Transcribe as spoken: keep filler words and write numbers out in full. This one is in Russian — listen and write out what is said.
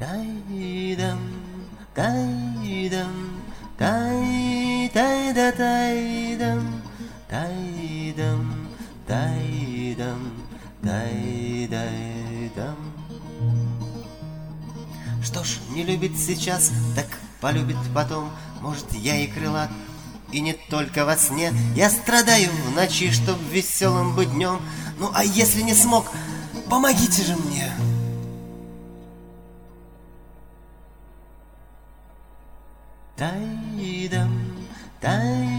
Тай-дам, тай-дам, тай-тай-да-тай-дам, тай-дам, тай-дам, тай-дай-дам. Что ж, не любит сейчас, так полюбит потом. Может, я и крылат, и не только во сне. Я страдаю в ночи, чтоб веселым быть днем. Ну а если не смог, помогите же мне. Тай-дам, тай